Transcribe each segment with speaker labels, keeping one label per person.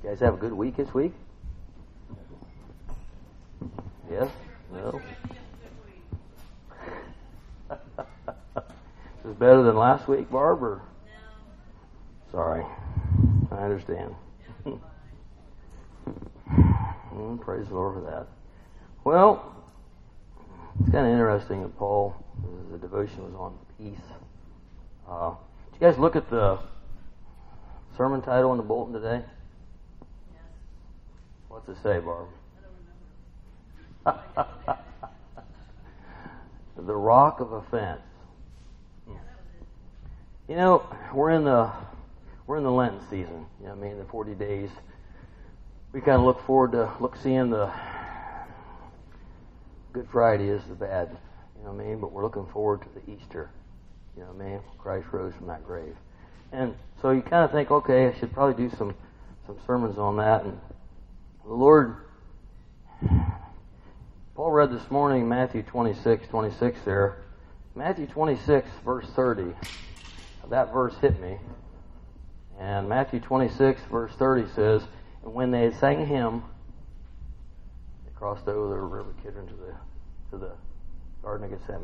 Speaker 1: You guys have a good week this week? Yes? No? Is it better than last week, Barb? Or? Sorry. I understand. Praise the Lord for that. Well, it's kind of interesting that Paul, the devotion was on peace. Did you guys look at the sermon title in the bulletin today?
Speaker 2: Yes.
Speaker 1: What's it say, Barb?
Speaker 2: I don't remember.
Speaker 1: The Rock of Offense.
Speaker 2: Yeah, that was it.
Speaker 1: You know, we're in the Lenten season. You know what I mean? The 40 days. We kind of look forward to seeing the Good Friday is the bad. You know what I mean? But we're looking forward to the Easter. You know what I mean? Christ rose from that grave. And so you kind of think, okay, I should probably do some sermons on that. And the Lord, Paul read this morning Matthew 26 there. Matthew 26, verse 30. That verse hit me. And Matthew 26, verse 30 says, and when they had sang a hymn, they crossed over the river Kidron to the Garden of Gethsemane.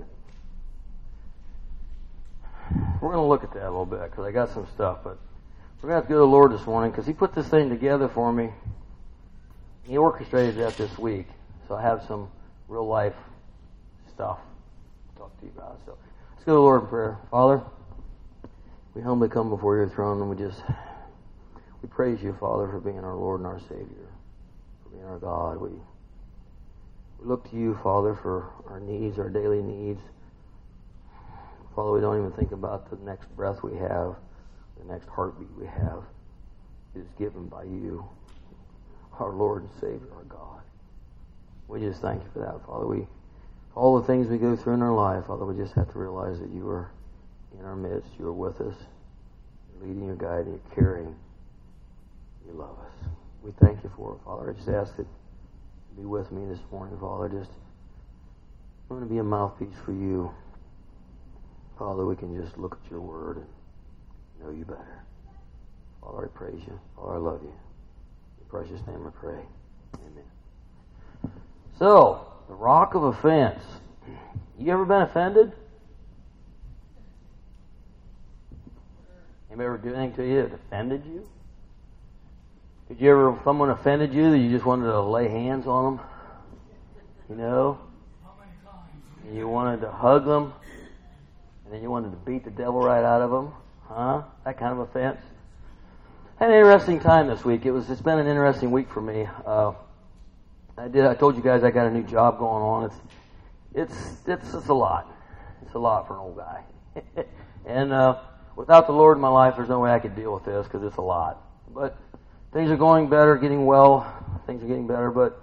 Speaker 1: We're going to look at that a little bit because I got some stuff, but we're going to have to go to the Lord this morning because He put this thing together for me. He orchestrated that this week, so I have some real life stuff to talk to you about. So let's go to the Lord in prayer. Father, we humbly come before Your throne and we praise You, Father, for being our Lord and our Savior, for being our God. We look to You, Father, for our needs, our daily needs. Father, we don't even think about the next breath we have, the next heartbeat we have. It is given by You, our Lord and Savior, our God. We just thank You for that, Father. All the things we go through in our life, Father, we just have to realize that You are in our midst. You are with us. You're leading, You're guiding, You're caring. You love us. We thank You for it, Father. I just ask that You be with me this morning, Father. I'm going to be a mouthpiece for You. Father, we can just look at Your word and know You better. Father, I praise You. Father, I love You. In Your precious name I pray. Amen. So, the rock of offense. You ever been offended? Anybody ever do anything to you that offended you? Did you ever, if someone offended you, that you just wanted to lay hands on them? You know?
Speaker 3: How many times?
Speaker 1: And you wanted to hug them? And then you wanted to beat the devil right out of them? Huh? That kind of offense? I had an interesting time this week. It's been an interesting week for me. I told you guys I got a new job going on. It's a lot. It's a lot for an old guy. And without the Lord in my life, there's no way I could deal with this because it's a lot. But things are going better, getting well. Things are getting better. But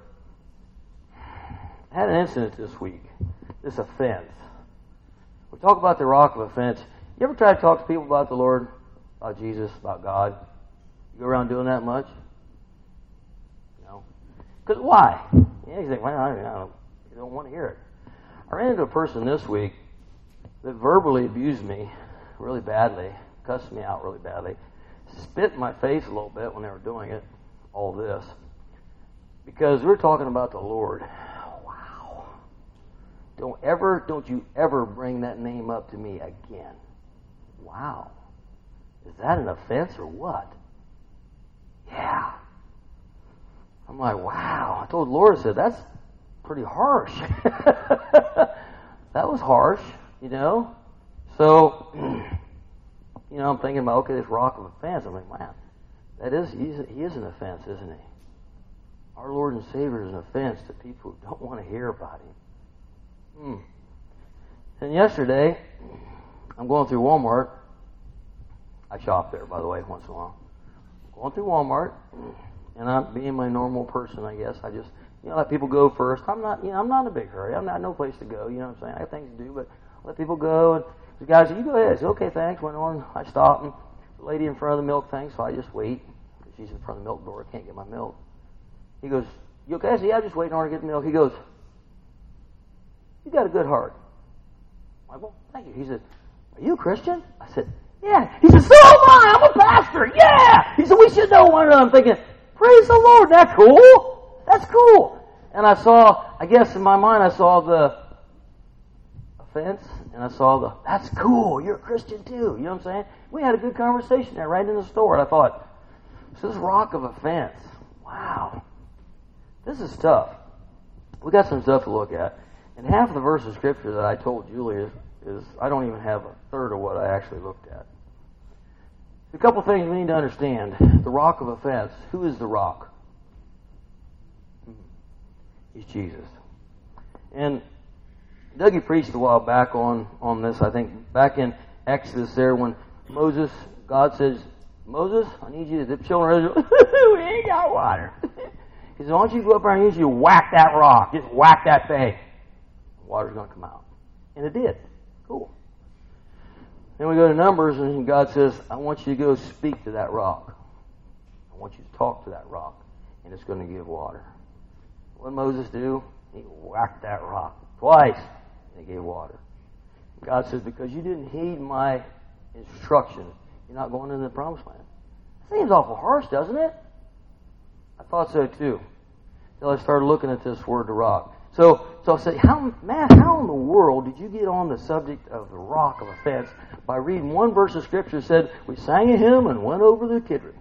Speaker 1: I had an incident this week. This offense. We talk about the rock of offense. You ever try to talk to people about the Lord, about Jesus, about God? You go around doing that much? No. Because why? Yeah, you think, well, you don't want to hear it. I ran into a person this week that verbally abused me really badly, cussed me out really badly, spit in my face a little bit when they were doing it, all this. Because we're talking about the Lord. Wow. Don't you ever bring that name up to me again. Wow. Is that an offense or what? Yeah. I'm like, wow. I told Laura, I said, that's pretty harsh. That was harsh, you know. So, you know, I'm thinking about, okay, this rock of offense. I'm like, man, he is an offense, isn't he? Our Lord and Savior is an offense to people who don't want to hear about Him. And yesterday, I'm going through Walmart. I shop there, by the way, once in a while. Going through Walmart, and I'm being my normal person, I guess. I just, let people go first. I'm not in a big hurry. I'm not no place to go. You know what I'm saying? I have things to do, but I let people go. And the guy said, "You go ahead." I said, "Okay, thanks." Went on. I stopped, and the lady in front of the milk thing, so I just wait. She's in front of the milk door. I can't get my milk. He goes, "You okay?" I said, "Yeah, I'm just waiting on her to get the milk." He goes, "You got a good heart." I'm like, "Well, thank you." He said, "Are you a Christian?" I said, "Yeah." He said, "So am I. I'm a pastor." Yeah. He said, "We should know one another." I'm thinking, Praise the Lord. That's cool. That's cool. And I guess in my mind, I saw the offense, and I saw that's cool. You're a Christian too. You know what I'm saying? We had a good conversation there right in the store. And I thought, so this rock of offense. Wow. This is tough. We got some stuff to look at. And half of the verse of Scripture that I told Julie is I don't even have a third of what I actually looked at. A couple things we need to understand. The rock of offense. Who is the rock? He's Jesus. And Dougie preached a while back on this, I think, back in Exodus there when God says, Moses, I need you to, the children of Israel, we ain't got water. He says, why don't you go up there and I need you to whack that rock. Just whack that thing. Water's going to come out. And it did. Cool. Then we go to Numbers and God says, I want you to go speak to that rock. I want you to talk to that rock. And it's going to give water. What did Moses do? He whacked that rock twice. And it gave water. God says, because you didn't heed my instruction, you're not going into the promised land. Seems awful harsh, doesn't it? I thought so too. Until I started looking at this word, the rock. So I said, Matt, how in the world did you get on the subject of the rock of offense by reading one verse of Scripture that said, we sang a hymn and went over the Kidron?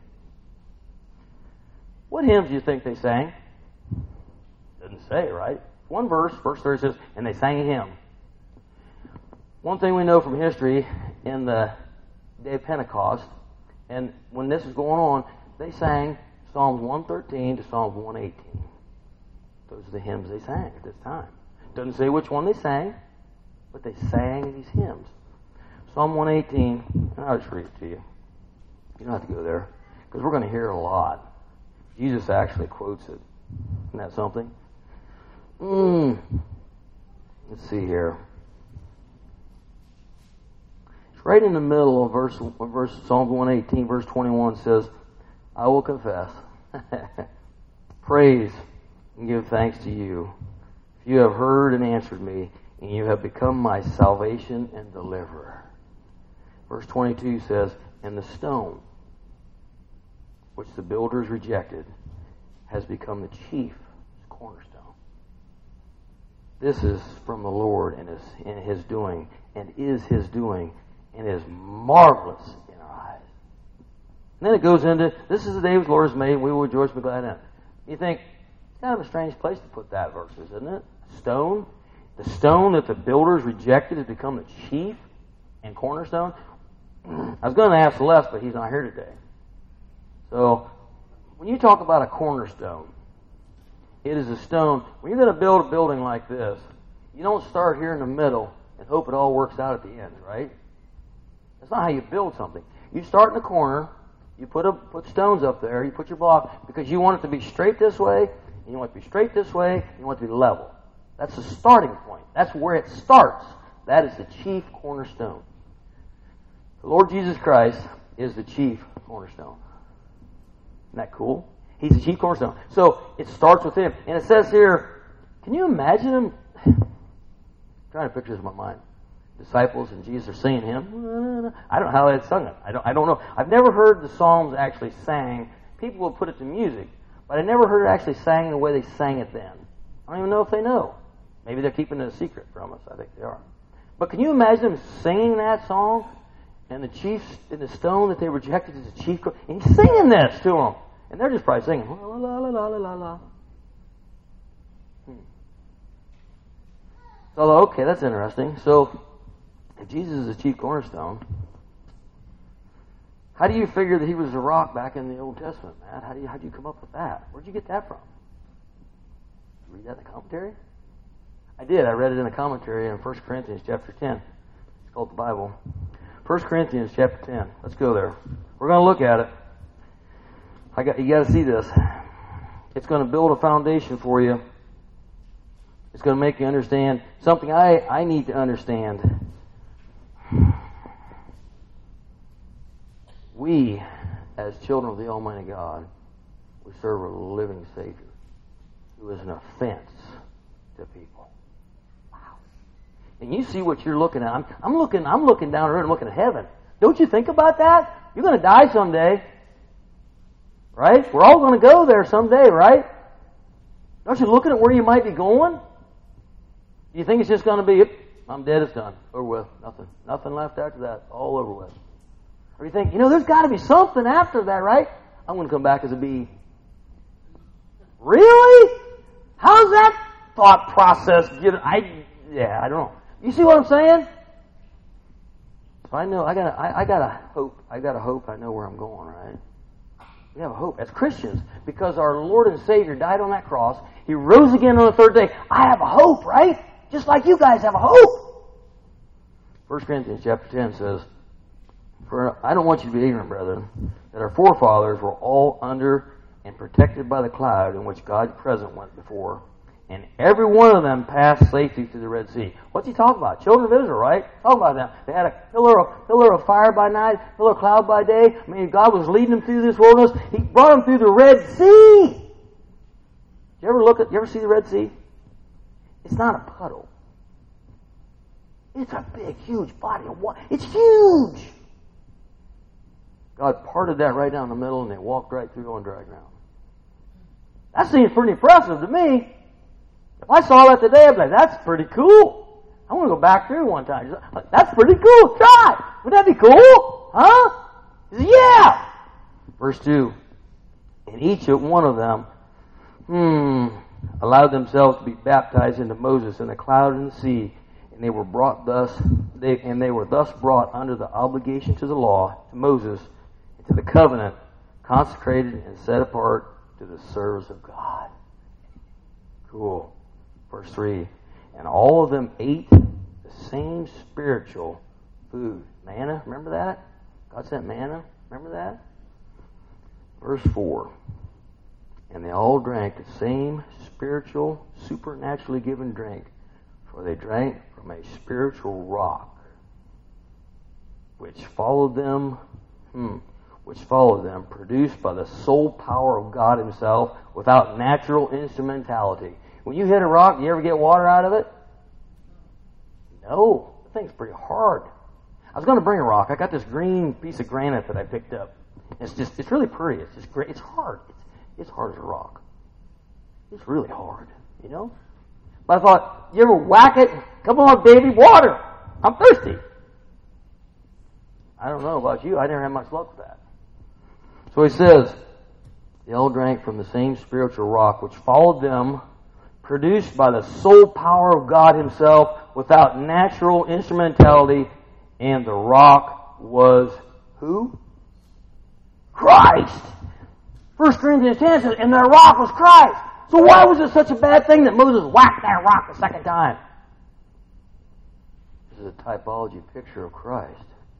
Speaker 1: What hymns do you think they sang? Doesn't say, right? One verse 30 says, and they sang a hymn. One thing we know from history, in the day of Pentecost, and when this is going on, they sang Psalms 113 to Psalms 118. Those are the hymns they sang at this time. Doesn't say which one they sang, but they sang these hymns. Psalm 118, and I'll just read it to you. You don't have to go there, because we're going to hear it a lot. Jesus actually quotes it. Isn't that something? Let's see here. It's right in the middle of verse Psalm 118, verse 21 says, I will confess, praise, and give thanks to you. You have heard and answered me, and you have become my salvation and deliverer. Verse 22 says, and the stone, which the builders rejected, has become the chief cornerstone. This is from the Lord and is His doing, and is His doing, and is marvelous in our eyes. And then it goes into, this is the day the Lord has made, and we will rejoice and be glad in it. You think, it's kind of a strange place to put that verses, isn't it? Stone. The stone that the builders rejected has become the chief and cornerstone. I was going to ask Les, but he's not here today. So, when you talk about a cornerstone, it is a stone. When you're going to build a building like this, you don't start here in the middle and hope it all works out at the end, right? That's not how you build something. You start in the corner, you put stones up there, you put your block, because you want it to be straight this way, and you want it to be straight this way, and you want it to be level. That's the starting point. That's where it starts. That is the chief cornerstone. The Lord Jesus Christ is the chief cornerstone. Isn't that cool? He's the chief cornerstone. So it starts with Him. And it says here, can you imagine Him? I'm trying to picture this in my mind. Disciples and Jesus are singing Him. I don't know how they sung it. I don't know. I've never heard the Psalms actually sang. People will put it to music. But I never heard it actually sang the way they sang it then. I don't even know if they know. Maybe they're keeping it a secret from us. I think they are. But can you imagine them singing that song? And the chief in the stone that they rejected is the chief. And he's singing this to them. And they're just probably singing, la la la la la la. So, okay, that's interesting. So, if Jesus is the chief cornerstone, how do you figure that He was the rock back in the Old Testament, Matt? How do you come up with that? Where'd you get that from? Did you read that in the commentary? I did. I read it in a commentary in 1 Corinthians chapter 10. It's called the Bible. 1 Corinthians chapter 10. Let's go there. We're going to look at it. You got to see this. It's going to build a foundation for you. It's going to make you understand something I need to understand. We, as children of the Almighty God, we serve a living Savior who is an offense to people. Wow. And you see what you're looking at. I'm looking down the road. I'm looking at heaven. Don't you think about that? You're going to die someday. Right? We're all going to go there someday, right? Aren't you looking at where you might be going? Do you think it's just going to be, yep, I'm dead, it's done, over with, nothing left after that, all over with? Or you think, there's got to be something after that, right? I'm going to come back as a bee. Really? How's that thought process get? I don't know. You see what I'm saying? So I know I got a hope. I got a hope. I know where I'm going, right? We have a hope as Christians because our Lord and Savior died on that cross. He rose again on the third day. I have a hope, right? Just like you guys have a hope. 1 Corinthians chapter 10 says, "For I don't want you to be ignorant, brethren, that our forefathers were all under and protected by the cloud in which God's presence went before. And every one of them passed safely through the Red Sea." What's he talking about? Children of Israel, right? Talking about them. They had a pillar of fire by night, pillar of cloud by day. I mean, God was leading them through this wilderness. He brought them through the Red Sea. You ever see the Red Sea? It's not a puddle. It's a big, huge body of water. It's huge. God parted that right down the middle, and they walked right through on dry ground. That seems pretty impressive to me. If I saw that today, I'd be like, that's pretty cool. I want to go back through one time. That's pretty cool. Try. Would that be cool? Huh? He said, yeah. Verse 2. And each one of them allowed themselves to be baptized into Moses in the cloud and the sea, and they were thus brought under the obligation to the law, to Moses, and to the covenant, consecrated and set apart to the service of God. Cool. Verse 3. And all of them ate the same spiritual food. Manna, remember that? God sent manna, remember that? Verse 4. And they all drank the same spiritual, supernaturally given drink, for they drank from a spiritual rock, which followed them, produced by the sole power of God Himself, without natural instrumentality. When you hit a rock, do you ever get water out of it? No. The thing's pretty hard. I was going to bring a rock. I got this green piece of granite that I picked up. It's really pretty. It's just great. It's hard. It's hard as a rock. It's really hard, But I thought, you ever whack it? Come on, baby, water. I'm thirsty. I don't know about you. I never had much luck with that. So he says, they all drank from the same spiritual rock, which followed them, produced by the sole power of God Himself, without natural instrumentality, and the rock was who? Christ! 1 Corinthians 10 says, and the rock was Christ. So why was it such a bad thing that Moses whacked that rock the second time? This is a typology picture of Christ.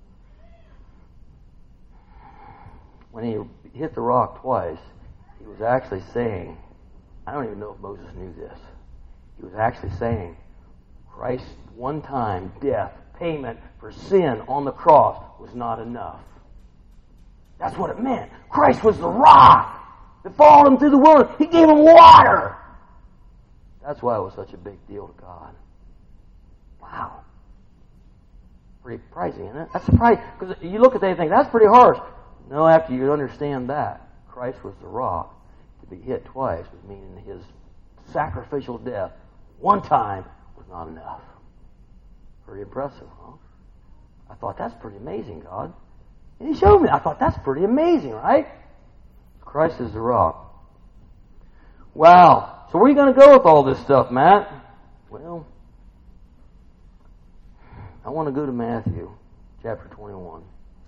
Speaker 1: When he hit the rock twice, he was actually saying, I don't even know if Moses knew this. He was actually saying, Christ's one-time death, payment for sin on the cross was not enough. That's what it meant. Christ was the rock that followed him through the wilderness. He gave him water. That's why it was such a big deal to God. Wow. Pretty surprising, isn't it? That's surprising. Because you look at that and think, that's pretty harsh. No, after you understand that, Christ was the rock. To be hit twice was meaning His sacrificial death one time was not enough. Pretty impressive, huh? I thought, that's pretty amazing, God. And He showed me. I thought, that's pretty amazing, right? Christ is the rock. Wow. So where are you going to go with all this stuff, Matt? Well, I want to go to Matthew chapter 21.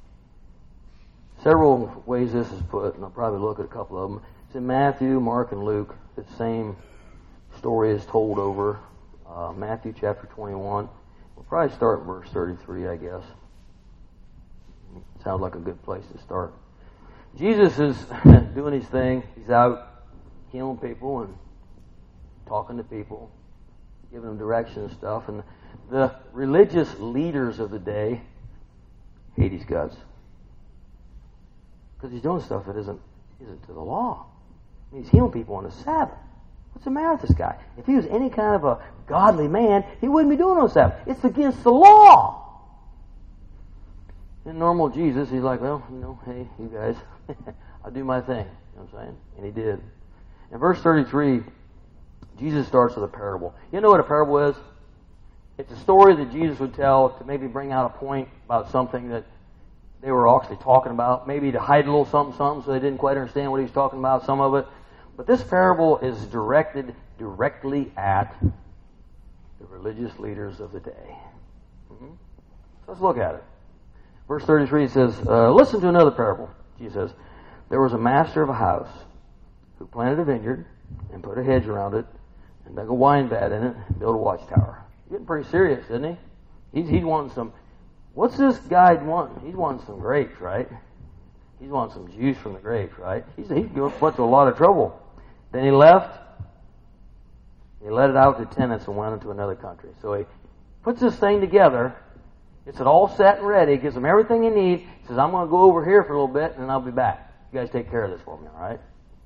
Speaker 1: Several ways this is put, and I'll probably look at a couple of them. It's in Matthew, Mark, and Luke. The same story is told over. Matthew chapter 21. We'll probably start in verse 33, I guess. Sounds like a good place to start. Jesus is doing His thing. He's out healing people and talking to people, giving them direction and stuff. And the religious leaders of the day hate His guts. Because He's doing stuff that isn't to the law. He's healing people on the Sabbath. What's the matter with this guy? If he was any kind of a godly man, he wouldn't be doing it on the Sabbath. It's against the law. In normal Jesus, he's like, well, hey, you guys, I'll do my thing. You know what I'm saying? And he did. In verse 33, Jesus starts with a parable. You know what a parable is? It's a story that Jesus would tell to maybe bring out a point about something that they were actually talking about, maybe to hide a little something so they didn't quite understand what he was talking about, some of it. But this parable is directed directly at the religious leaders of the day. Mm-hmm. So let's look at it. Verse 33 says, listen to another parable. Jesus says, there was a master of a house who planted a vineyard and put a hedge around it and dug a wine vat in it and built a watchtower. He's getting pretty serious, isn't he? He's wanting some... What's this guy wanting? He's wanting some grapes, right? He's wanting some juice from the grapes, right? He's put to a lot of trouble. Then he left. He let it out to tenants and went into another country. So he puts this thing together. Gets it all set and ready. Gives them everything they need. He says, I'm going to go over here for a little bit and then I'll be back. You guys take care of this for me, all right?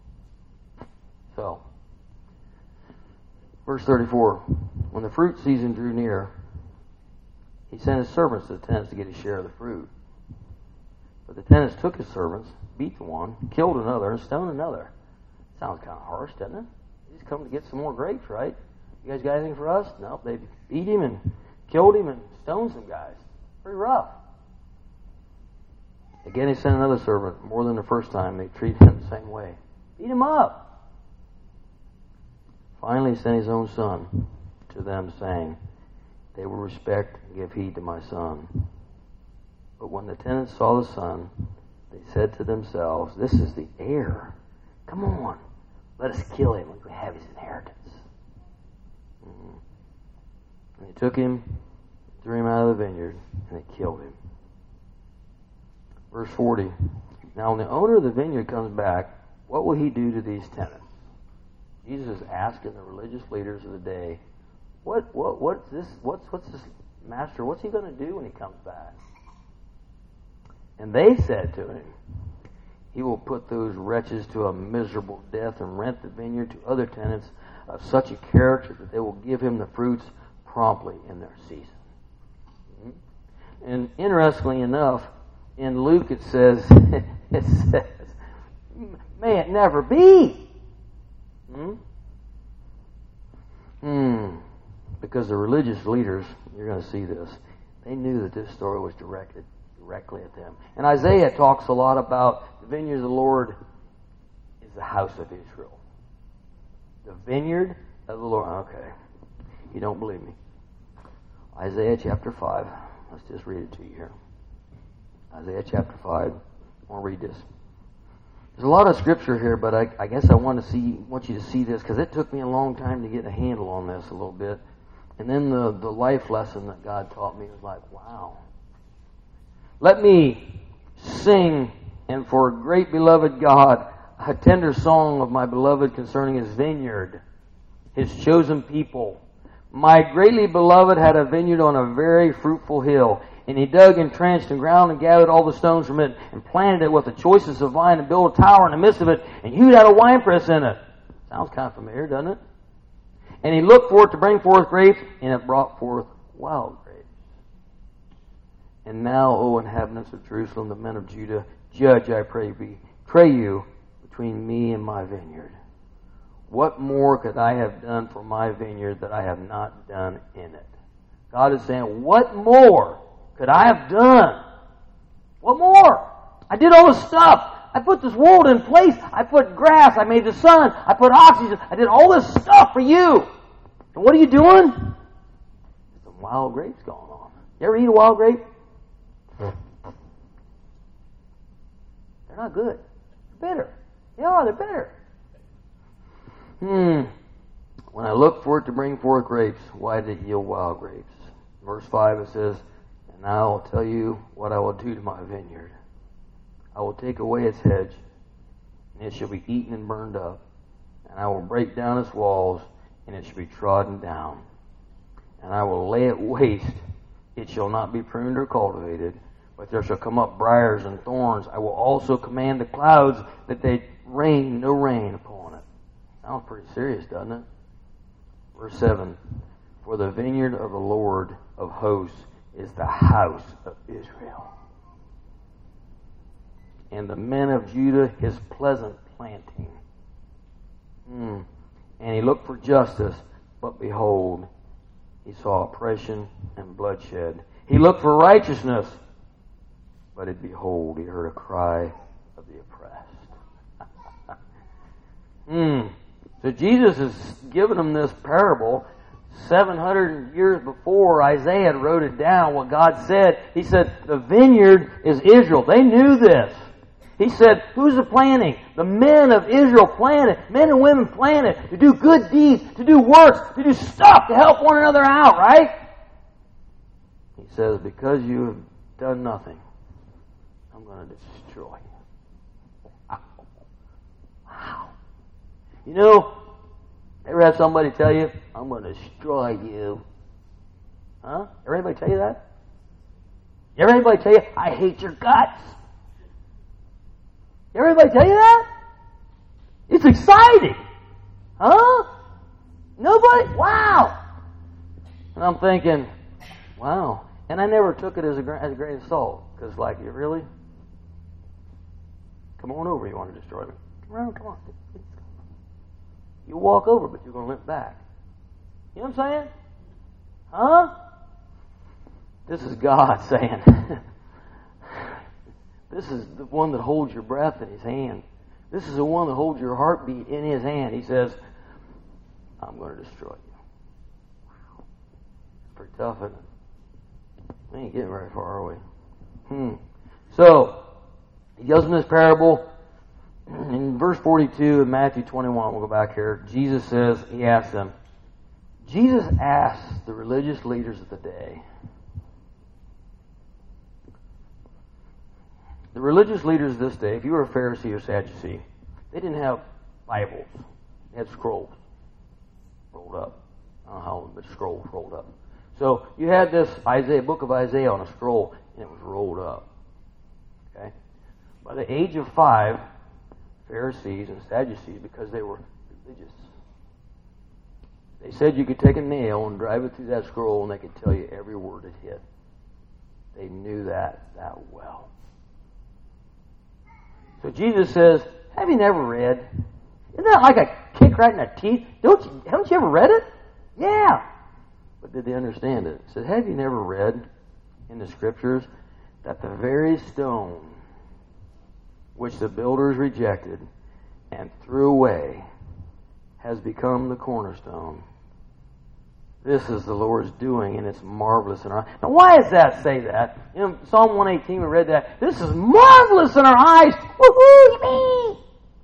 Speaker 1: So, verse 34. When the fruit season drew near, he sent his servants to the tenants to get his share of the fruit. But the tenants took his servants, beat the one, killed another, and stoned another. Sounds kind of harsh, doesn't it? He's come to get some more grapes, right? You guys got anything for us? No, they beat him and killed him and stoned some guys. Pretty rough. Again, he sent another servant. More than the first time, they treated him the same way. Beat him up. Finally, he sent his own son to them, saying, they will respect and give heed to my son. But when the tenants saw the son, they said to themselves, this is the heir. Come on, let us kill him. We can have his inheritance. And they took him, threw him out of the vineyard, and they killed him. Verse 40. Now when the owner of the vineyard comes back, what will he do to these tenants? Jesus is asking the religious leaders of the day, what's this master, what's he going to do when he comes back? And they said to him, he will put those wretches to a miserable death and rent the vineyard to other tenants of such a character that they will give him the fruits promptly in their season. And interestingly enough, in Luke it says, may it never be. Because the religious leaders, you're going to see this, they knew that this story was directed directly at them. And Isaiah talks a lot about the vineyard of the Lord is the house of Israel. The vineyard of the Lord. Okay. You don't believe me. Isaiah chapter 5. Let's just read it to you here. Isaiah chapter 5. I want to read this. There's a lot of scripture here, but I guess I want you to see this because it took me a long time to get a handle on this a little bit. And then the life lesson that God taught me was like, wow. Let me sing, and for great beloved God, a tender song of my beloved concerning his vineyard, his chosen people. My greatly beloved had a vineyard on a very fruitful hill, and he dug and trenched and ground and gathered all the stones from it, and planted it with the choicest of vine, and built a tower in the midst of it, and hewed out a winepress in it. Sounds kind of familiar, doesn't it? And he looked for it to bring forth grapes, and it brought forth wild grapes. And now, O inhabitants of Jerusalem, the men of Judah, judge, I pray you, between me and my vineyard. What more could I have done for my vineyard that I have not done in it? God is saying, what more could I have done? What more? I did all this stuff. I put this world in place. I put grass. I made the sun. I put oxygen. I did all this stuff for you. And what are you doing? There's some wild grapes going on. You ever eat a wild grape? They're not good. They're bitter. Yeah, they're bitter. When I looked for it to bring forth grapes, why did it yield wild grapes? Verse 5 it says, and I will tell you what I will do to my vineyard. I will take away its hedge, and it shall be eaten and burned up. And I will break down its walls, and it shall be trodden down. And I will lay it waste. It shall not be pruned or cultivated, but there shall come up briars and thorns. I will also command the clouds that they rain no rain upon it. Sounds pretty serious, doesn't it? Verse 7, for the vineyard of the Lord of hosts is the house of Israel. and the men of Judah his pleasant planting. And he looked for justice, but behold, he saw oppression and bloodshed. He looked for righteousness, but behold, he heard a cry of the oppressed. So Jesus has given them this parable 700 years before Isaiah wrote it down, what God said. He said, the vineyard is Israel. They knew this. He said, who's the planting? The men of Israel planted. Men and women planted to do good deeds, to do works, to do stuff, to help one another out, right? He says, because you have done nothing, I'm going to destroy you. Wow. You know, ever have somebody tell you, I'm going to destroy you? Huh? Ever anybody tell you that? Ever anybody tell you, I hate your guts? Ever anybody tell you that? It's exciting. Huh? Nobody? Wow. And I'm thinking, wow. And I never took it as a grain of salt. Because like, you really? Come on over, you want to destroy me. Come on. You walk over, but you're going to limp back. You know what I'm saying? Huh? This is God saying, this is the one that holds your breath in His hand. This is the one that holds your heartbeat in His hand. He says, I'm going to destroy you. Wow. Pretty tough, isn't it? We ain't getting very far, are we? So, He gives them this parable. In verse 42 of Matthew 21, we'll go back here, Jesus says, He asks them, Jesus asked the religious leaders of the day. The religious leaders of this day, if you were a Pharisee or Sadducee, they didn't have Bibles. They had scrolls rolled up. I don't know how, but scrolls rolled up. So you had this book of Isaiah on a scroll, and it was rolled up. Okay? By the age of 5, Pharisees and Sadducees, because they were religious, they said you could take a nail and drive it through that scroll and they could tell you every word it hit. They knew that well. So Jesus says, have you never read? Isn't that like a kick right in the teeth? Haven't you ever read it? Yeah. But did they understand it? He said, have you never read in the Scriptures that the very stone which the builders rejected and threw away has become the cornerstone? This is the Lord's doing, and it's marvelous in our eyes. Now, why does that say that? In Psalm 118, we read that. This is marvelous in our eyes. Woohoo, me!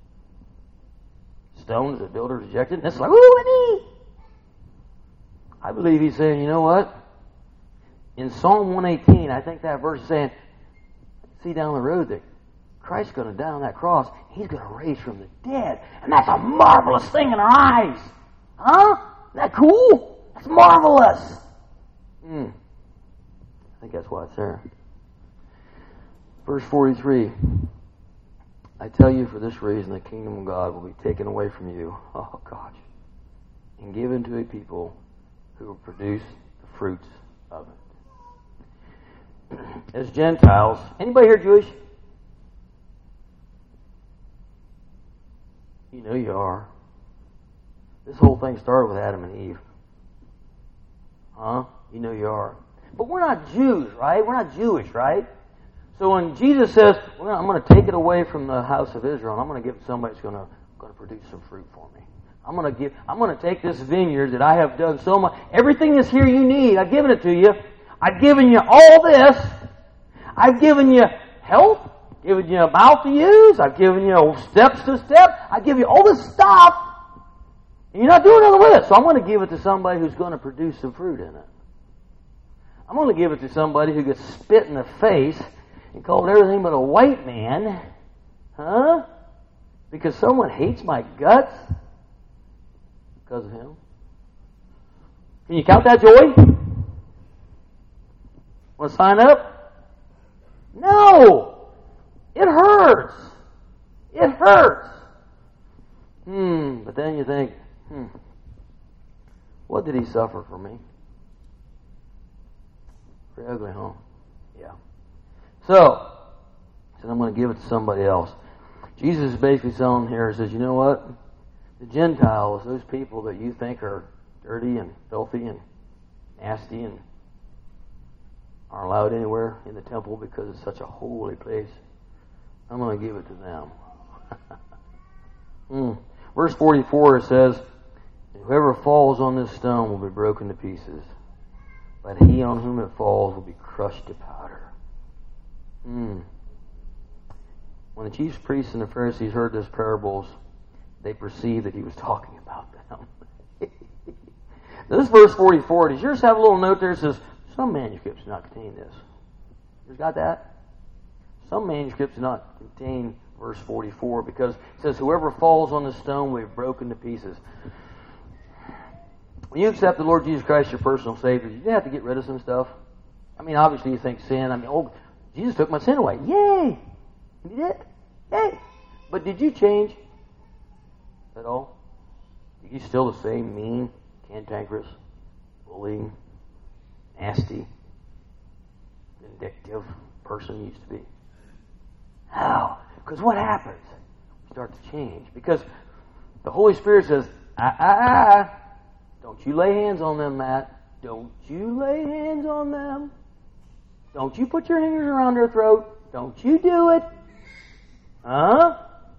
Speaker 1: Stones the builders rejected, and this is like, woo, me! I believe he's saying, you know what? In Psalm 118, I think that verse is saying, see down the road that Christ's going to die on that cross. He's going to raise from the dead. And that's a marvelous thing in our eyes. Huh? Isn't that cool? That's marvelous. I think that's why it's there. Verse 43. I tell you, for this reason, the kingdom of God will be taken away from you. Oh, gosh. And given to a people who will produce the fruits of it. As Gentiles. Anybody here Jewish? You know you are. This whole thing started with Adam and Eve. Huh? You know you are. But we're not Jews, right? We're not Jewish, right? So when Jesus says, well, I'm going to take it away from the house of Israel, and I'm going to give it to somebody that's going to produce some fruit for me. I'm going to take this vineyard that I have done so much. Everything that's here you need, I've given it to you. I've given you all this. I've given you health. Given you a mouth to use. I've given you steps to step. I give you all this stuff. And you're not doing nothing with it. So I'm going to give it to somebody who's going to produce some fruit in it. I'm going to give it to somebody who gets spit in the face and called everything but a white man. Huh? Because someone hates my guts because of him. Can you count that joy? Want to sign up? No! It hurts. It hurts. But then you think, what did he suffer for me? Pretty ugly, huh? Yeah. So said, I'm going to give it to somebody else. Jesus is basically telling here, he says, you know what? The Gentiles, those people that you think are dirty and filthy and nasty and aren't allowed anywhere in the temple because it's such a holy place, I'm going to give it to them. Verse 44 says, whoever falls on this stone will be broken to pieces, but he on whom it falls will be crushed to powder. When the chief priests and the Pharisees heard these parables, they perceived that he was talking about them. Now this verse 44, does yours have a little note there that says, some manuscripts do not contain this? Yours got that? Some manuscripts do not contain verse 44 because it says, whoever falls on the stone will be broken to pieces. When you accept the Lord Jesus Christ, your personal Savior, you have to get rid of some stuff. I mean, obviously you think sin. I mean, oh, Jesus took my sin away. Yay! He did. Yay! But did you change at all? Are you still the same mean, cantankerous, bullying, nasty, vindictive person you used to be? How? Because what happens? We start to change. Because the Holy Spirit says, don't you lay hands on them, Matt. Don't you lay hands on them. Don't you put your fingers around their throat. Don't you do it. Huh?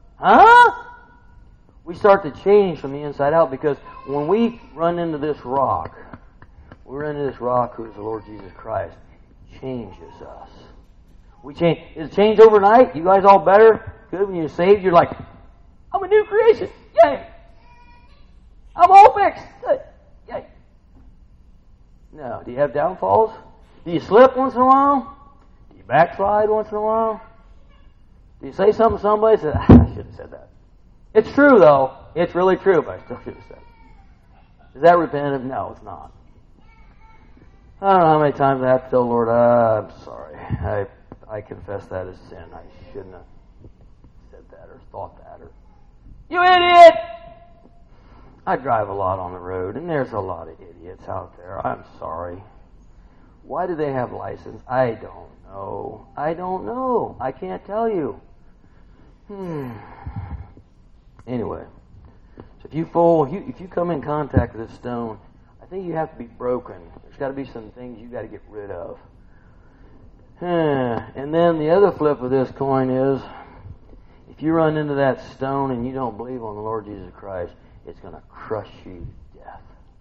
Speaker 1: We start to change from the inside out because when we run into this rock, who is the Lord Jesus Christ, changes us. We change. Is it changed overnight? You guys all better? Good. When you're saved, you're like, I'm a new creation. Yay! I'm all fixed. Good. Yay. No. Do you have downfalls? Do you slip once in a while? Do you backslide once in a while? Do you say something to somebody and say, I shouldn't have said that? It's true, though. It's really true, but I still should have said it. Is that repetitive? No, it's not. I don't know how many times I have to tell the Lord, I'm sorry. I confess that as sin. I shouldn't have said that or thought that. Or you idiot! I drive a lot on the road, and there's a lot of idiots out there. I'm sorry. Why do they have license? I don't know. I can't tell you. Anyway, so if you come in contact with this stone, I think you have to be broken. There's got to be some things you got to get rid of. And then the other flip of this coin is, if you run into that stone and you don't believe on the Lord Jesus Christ, it's going to crush you to death.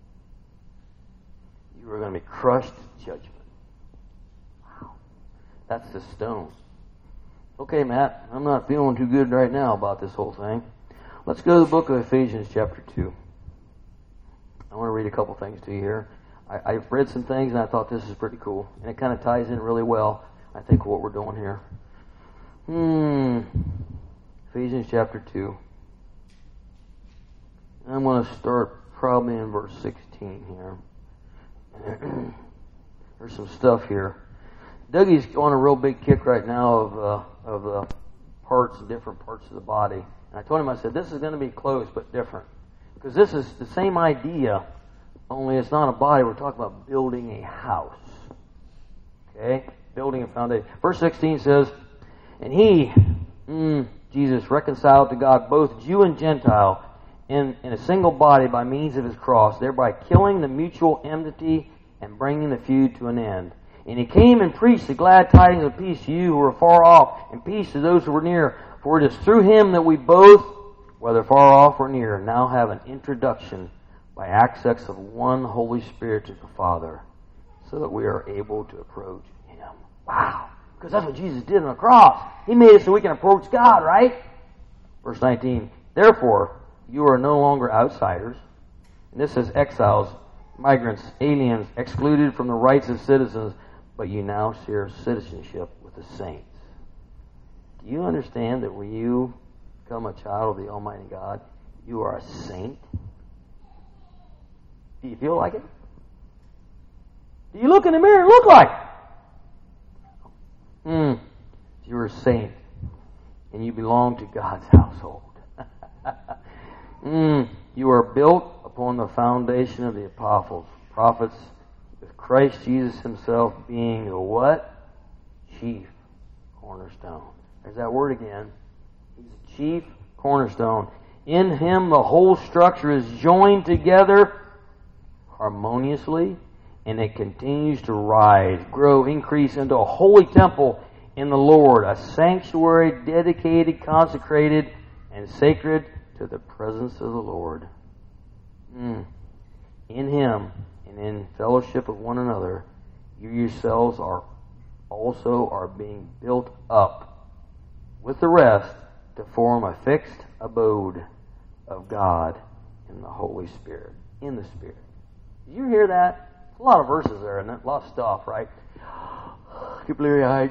Speaker 1: You are going to be crushed to judgment. Wow. That's the stone. Okay, Matt, I'm not feeling too good right now about this whole thing. Let's go to the book of Ephesians chapter 2. I want to read a couple things to you here. I've read some things and I thought this is pretty cool. And it kind of ties in really well, I think, what we're doing here. Ephesians chapter 2. I'm going to start probably in verse 16 here. There's some stuff here. Dougie's on a real big kick right now of parts and different parts of the body. And I told him, I said, this is going to be close but different. Because this is the same idea, only it's not a body. We're talking about building a house. Okay? Building a foundation. Verse 16 says, and he, Jesus, reconciled to God both Jew and Gentile in a single body by means of his cross, thereby killing the mutual enmity and bringing the feud to an end. And he came and preached the glad tidings of peace to you who were far off, and peace to those who were near. For it is through him that we both, whether far off or near, now have an introduction by access of one Holy Spirit to the Father, so that we are able to approach him. Wow! Because that's what Jesus did on the cross. He made it so we can approach God, right? Verse 19, therefore, you are no longer outsiders. And this is exiles, migrants, aliens, excluded from the rights of citizens, but you now share citizenship with the saints. Do you understand that when you become a child of the Almighty God, you are a saint? Do you feel like it? Do you look in the mirror and look like it? You're a saint, and you belong to God's household. You are built upon the foundation of the apostles, prophets, with Christ Jesus himself being the what? Chief cornerstone. There's that word again. He's the chief cornerstone. In Him the whole structure is joined together harmoniously, and it continues to rise, grow, increase into a holy temple in the Lord, a sanctuary dedicated, consecrated, and sacred to the presence of the Lord. In Him and in fellowship of one another, you yourselves are being built up with the rest to form a fixed abode of God in the Holy Spirit, in the Spirit. Did you hear that? A lot of verses there, and a lot of stuff, right? Keep bleary-eyed.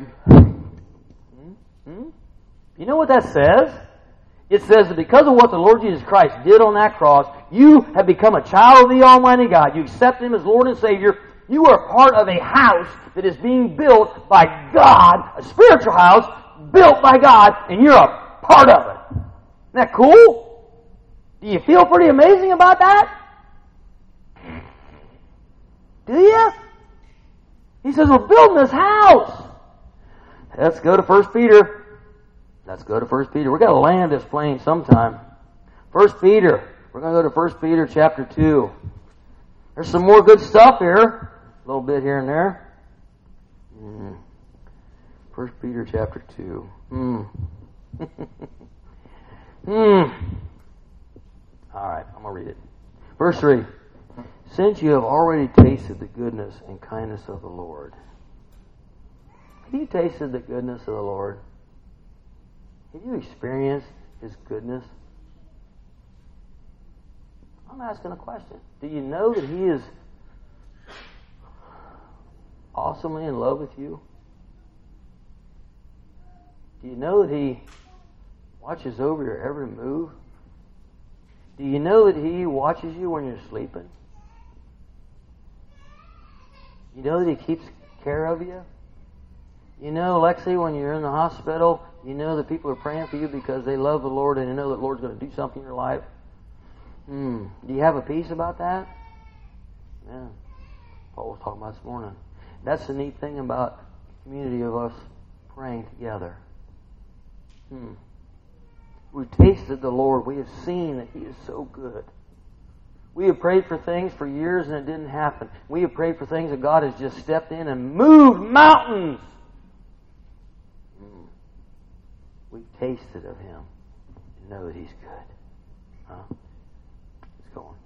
Speaker 1: You know what that says? It says that because of what the Lord Jesus Christ did on that cross, you have become a child of the Almighty God. You accept Him as Lord and Savior. You are part of a house that is being built by God, a spiritual house built by God, and you're a part of it. Isn't that cool? Do you feel pretty amazing about that? Do you? He says, we're building this house. Let's go to 1 Peter. Let's go to 1 Peter. We've got to land this plane sometime. 1 Peter. We're going to go to 1 Peter chapter 2. There's some more good stuff here. A little bit here and there. 1 Peter chapter 2. All right, I'm going to read it. Verse 3. Since you have already tasted the goodness and kindness of the Lord. Have you tasted the goodness of the Lord? Have you experienced His goodness? I'm asking a question. Do you know that He is awesomely in love with you? Do you know that He watches over your every move? Do you know that He watches you when you're sleeping? You know that He keeps care of you? You know, Lexi, when you're in the hospital, you know that people are praying for you because they love the Lord and they know that the Lord's going to do something in your life. Do you have a peace about that? Yeah. Paul was talking about this morning. That's the neat thing about the community of us praying together. We've tasted the Lord. We have seen that He is so good. We have prayed for things for years and it didn't happen. We have prayed for things that God has just stepped in and moved mountains. We've tasted of Him and know that He's good. Let's go on.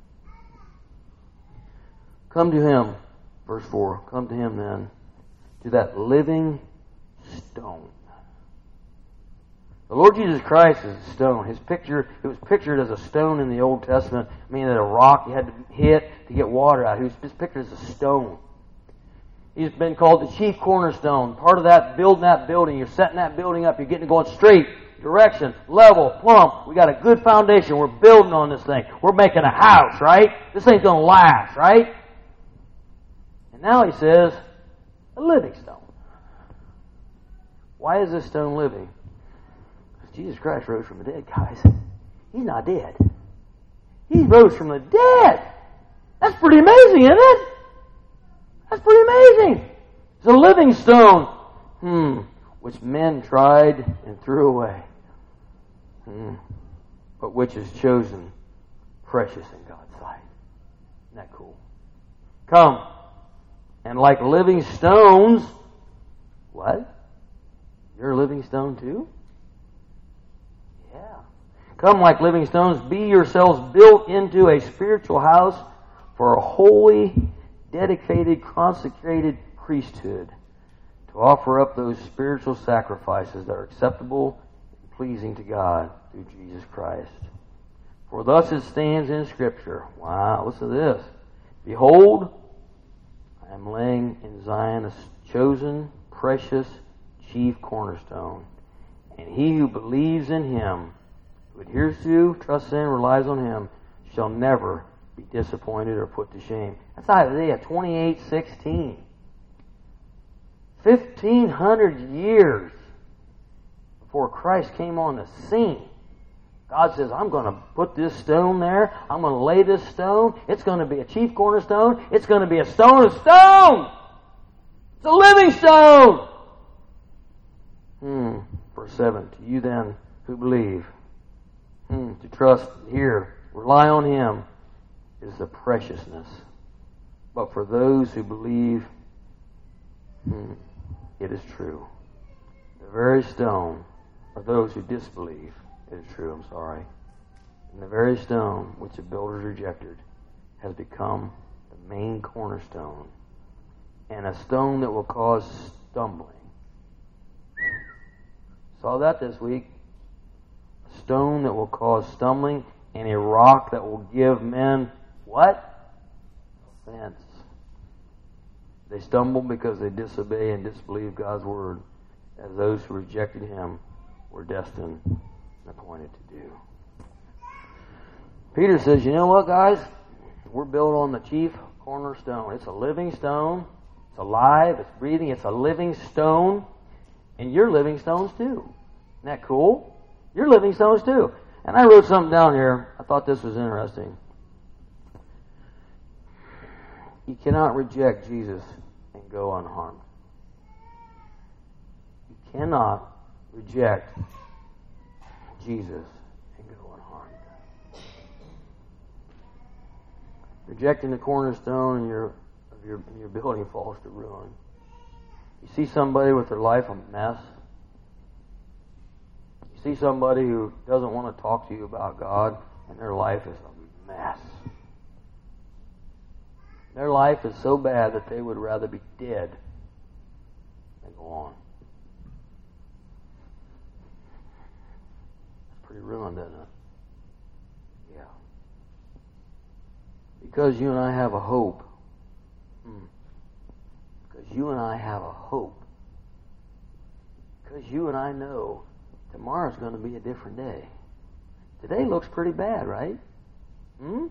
Speaker 1: Come to Him, verse 4. Come to Him then, to that living stone. The Lord Jesus Christ is a stone. It was pictured as a stone in the Old Testament. I mean, a rock you had to hit to get water out. He was just pictured as a stone. He's been called the chief cornerstone. Part of that, building that building. You're setting that building up. You're getting it going straight, direction, level, plumb. We got a good foundation. We're building on this thing. We're making a house, right? This thing's going to last, right? And now He says, a living stone. Why is this stone living? Jesus Christ rose from the dead, guys. He's not dead. He rose from the dead. That's pretty amazing, isn't it? That's pretty amazing. It's a living stone, which men tried and threw away, but which is chosen precious in God's sight. Isn't that cool? Come, and like living stones, what? You're a living stone too? Come like living stones, be yourselves built into a spiritual house for a holy, dedicated, consecrated priesthood to offer up those spiritual sacrifices that are acceptable and pleasing to God through Jesus Christ. For thus it stands in Scripture. Wow, listen to this. Behold, I am laying in Zion a chosen, precious, chief cornerstone, and he who believes in Him, who adheres to, trusts in, relies on Him, shall never be disappointed or put to shame. That's Isaiah 28:16. 1,500 years before Christ came on the scene, God says, I'm going to put this stone there. I'm going to lay this stone. It's going to be a chief cornerstone. It's going to be a stone of stone. It's a living stone. 1 Verse 7, to you then who believe, to trust here, rely on Him, is the preciousness. But for those who believe, it is true. The very stone, or those who disbelieve, it is true, I'm sorry. And the very stone which the builders rejected has become the main cornerstone, and a stone that will cause stumbling. Saw that this week. A stone that will cause stumbling, and a rock that will give men what? Offense. They stumble because they disobey and disbelieve God's word, as those who rejected Him were destined and appointed to do. Peter says, you know what, guys? We're built on the chief cornerstone. It's a living stone. It's alive. It's breathing. It's a living stone. And you're living stones too. Isn't that cool? You're living stones too. And I wrote something down here. I thought this was interesting. You cannot reject Jesus and go unharmed. You cannot reject Jesus and go unharmed. Rejecting the cornerstone in your building falls to ruin. You see somebody with their life a mess. You see somebody who doesn't want to talk to you about God, and their life is a mess. Their life is so bad that they would rather be dead than go on. It's pretty ruined, isn't it? Yeah. Because you and I have a hope. Because you and I have a hope. Because you and I know tomorrow's going to be a different day. Today looks pretty bad, right? You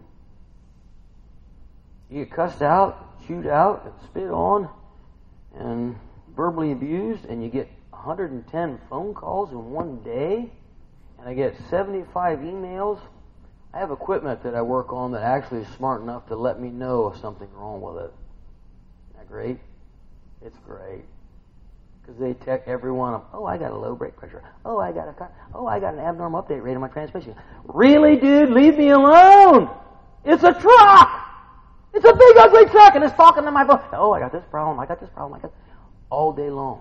Speaker 1: get cussed out, chewed out, and spit on, and verbally abused, and you get 110 phone calls in one day, and I get 75 emails. I have equipment that I work on that actually is smart enough to let me know if something's wrong with it. Isn't that great? It's great. Because they tech every one of them. Oh, I got a low brake pressure. Oh, I got an abnormal update rate in my transmission. Really, dude? Leave me alone! It's a truck! It's a big, ugly truck, and it's talking to my phone. Oh, I got this problem, I got all day long.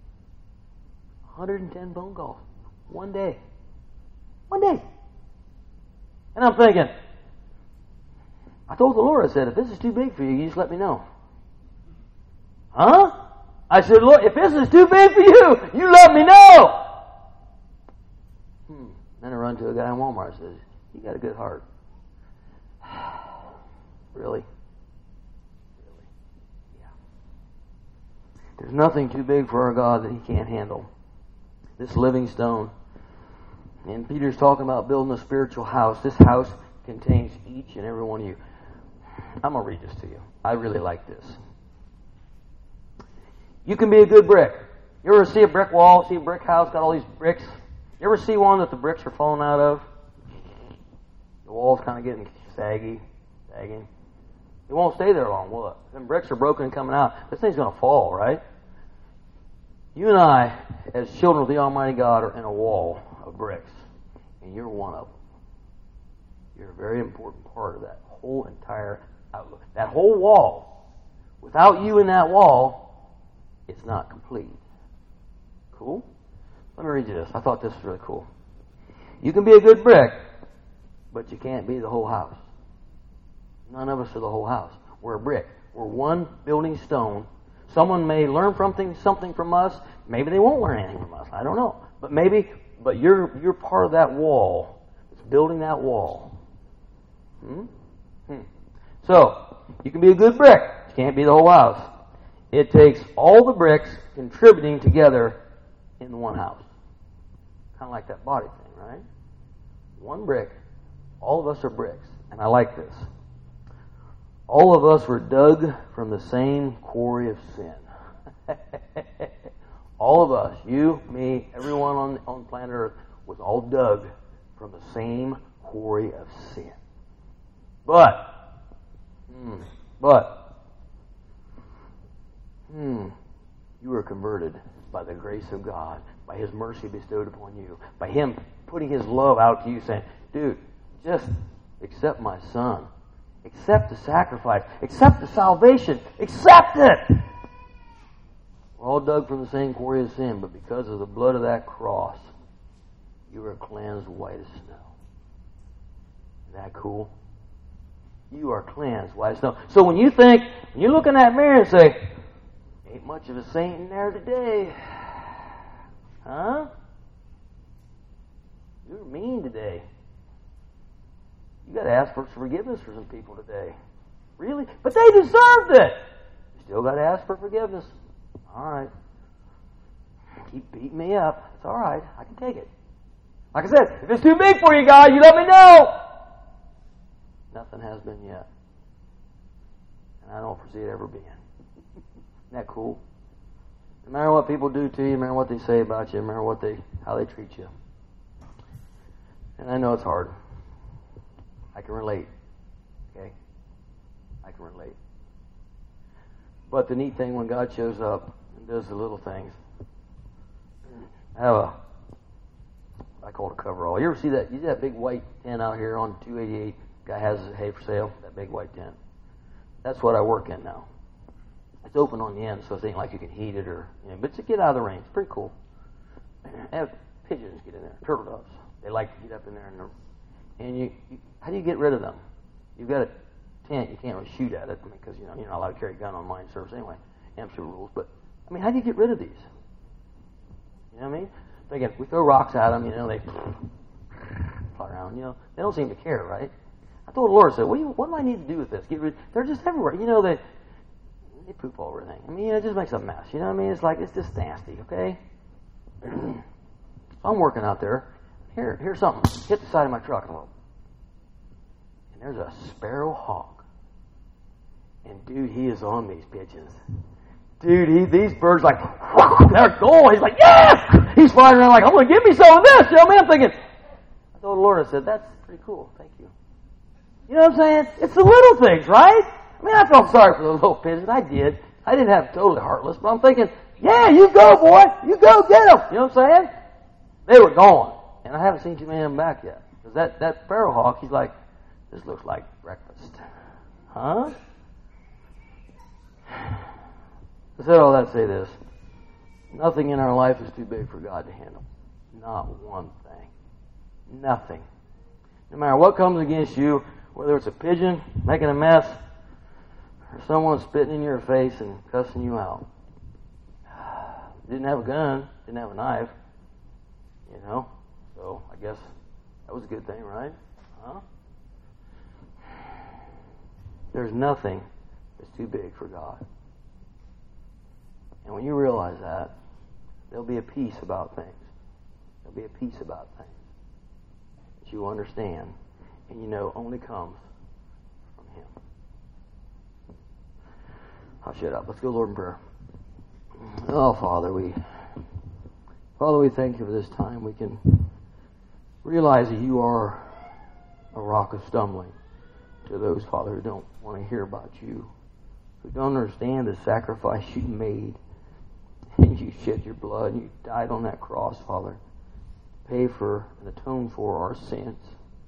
Speaker 1: 110 phone calls. One day. And I'm thinking, I told the Lord, I said, if this is too big for you, you just let me know. Huh? I said, Lord, if this is too big for you, you let me know. Then I run to a guy in Walmart and says, you got a good heart. Really? Yeah. There's nothing too big for our God that He can't handle. This living stone. And Peter's talking about building a spiritual house. This house contains each and every one of you. I'm going to read this to you. I really like this. You can be a good brick. You ever see a brick wall, see a brick house, got all these bricks? You ever see one that the bricks are falling out of? The wall's kind of getting sagging. It won't stay there long, will it? Them bricks are broken and coming out. This thing's going to fall, right? You and I, as children of the Almighty God, are in a wall of bricks. And you're one of them. You're a very important part of that whole entire outlook. That whole wall, without you in that wall, it's not complete. Cool? Let me read you this. I thought this was really cool. You can be a good brick, but you can't be the whole house. None of us are the whole house. We're a brick. We're one building stone. Someone may learn something from us. Maybe they won't learn anything from us. I don't know. But you're part of that wall. It's building that wall. So, you can be a good brick. You can't be the whole house. It takes all the bricks contributing together in one house. Kind of like that body thing, right? One brick. All of us are bricks. And I like this. All of us were dug from the same quarry of sin. All of us, you, me, everyone on planet Earth, was all dug from the same quarry of sin. But, you were converted by the grace of God by His mercy bestowed upon you, by Him putting His love out to you, saying, dude, just accept my Son. Accept the sacrifice. Accept the salvation. Accept it! We're all dug from the same quarry of sin, but because of the blood of that cross, you are cleansed white as snow. Isn't that cool? You are cleansed white as snow. So when you look in that mirror and say, ain't much of a saint in there today. Huh? You're mean today. You got to ask for forgiveness for some people today. Really? But they deserved it. You still got to ask for forgiveness. All right. Keep beating me up. It's all right. I can take it. Like I said, if it's too big for you, God, you let me know. Nothing has been yet. And I don't foresee it ever being. Isn't that cool? No matter what people do to you, no matter what they say about you, no matter how they treat you. And I know it's hard. I can relate. Okay? I can relate. But the neat thing when God shows up and does the little things, I call it a coverall. You ever see that? You see that big white tent out here on 288? Guy has his hay for sale. That big white tent. That's what I work in now. It's open on the end, so it ain't like you can heat it but to get out of the rain. It's pretty cool. And pigeons get in there. Turtle doves. They like to get up in there and how do you get rid of them? You've got a tent. You can't really shoot at it because you're not allowed to carry a gun on mine service anyway. Hampshire rules. But how do you get rid of these? You know what I mean? Thinking we throw rocks at them. They fly around. They don't seem to care, right? I told the Lord, I said, what do I need to do with this? They're just everywhere. They poop all over everything. It just makes a mess. You know what I mean? It's just nasty. Okay. So I'm working out there. Here's something hit the side of my truck, and there's a sparrow hawk. And dude, he is on these pigeons. Dude, these birds they're going. He's like, yes! He's flying around like, I'm going to give me some of this. You know what I mean? I'm thinking, I told the Lord, I said, that's pretty cool. Thank you. You know what I'm saying? It's the little things, right? I felt sorry for the little pigeons. I did. I didn't have totally heartless, but I'm thinking, yeah, you go, boy. You go get them. You know what I'm saying? They were gone. And I haven't seen too many of them back yet. Because that sparrow hawk, he's like, this looks like breakfast. Huh? I said all that to say this. Nothing in our life is too big for God to handle. Not one thing. Nothing. No matter what comes against you, whether it's a pigeon making a mess or someone spitting in your face and cussing you out. Didn't have a gun, didn't have a knife, so I guess that was a good thing, right? Huh? There's nothing that's too big for God. And when you realize that, there'll be a peace about things. There'll be a peace about things that you understand and only comes from Him. I'll shut up. Let's go, Lord, in prayer. Oh, Father, we thank you for this time. We can realize that you are a rock of stumbling to those, Father, who don't want to hear about you, who don't understand the sacrifice you made. And you shed your blood, and you died on that cross, Father, to pay for and atone for our sins.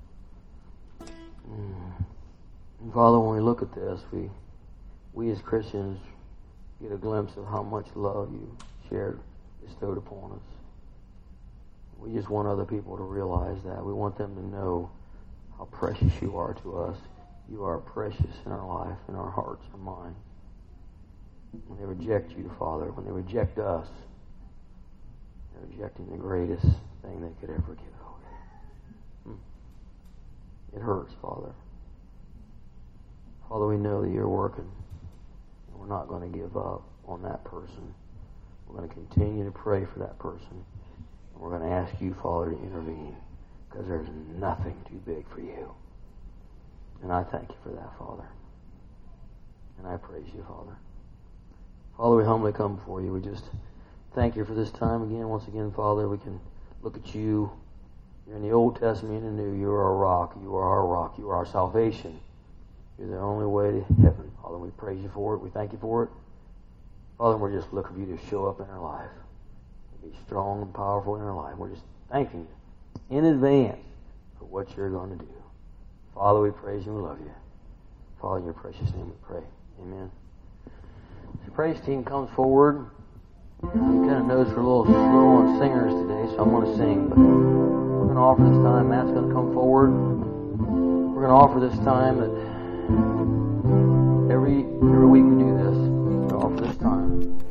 Speaker 1: And Father, when we look at this, we as Christians get a glimpse of how much love you bestowed upon us. We just want other people to realize that. We want them to know how precious you are to us. You are precious in our life, in our hearts, and minds. When they reject you, Father, when they reject us, they're rejecting the greatest thing they could ever give. It hurts, Father. Father, we know that you're working. And we're not going to give up on that person. We're going to continue to pray for that person. And we're going to ask you, Father, to intervene. Because there's nothing too big for you. And I thank you for that, Father. And I praise you, Father. Father, we humbly come before you. We just thank you for this time again. Once again, Father, we can look at you. You're in the Old Testament and the New. You are our rock. You are our rock. You are our salvation. You're the only way to heaven. Father, we praise you for it. We thank you for it. Father, we're just looking for you to show up in our life. be strong and powerful in our life. We're just thanking you in advance for what you're going to do. Father, we praise you and love you. Father, in your precious name we pray. Amen. The praise team comes forward. I'm kind of noticed we're a little slow on singers today, so I'm going to sing. But we're going to offer this time. Matt's going to come forward. We're going to offer this time that every week we do this. We're going to offer this time.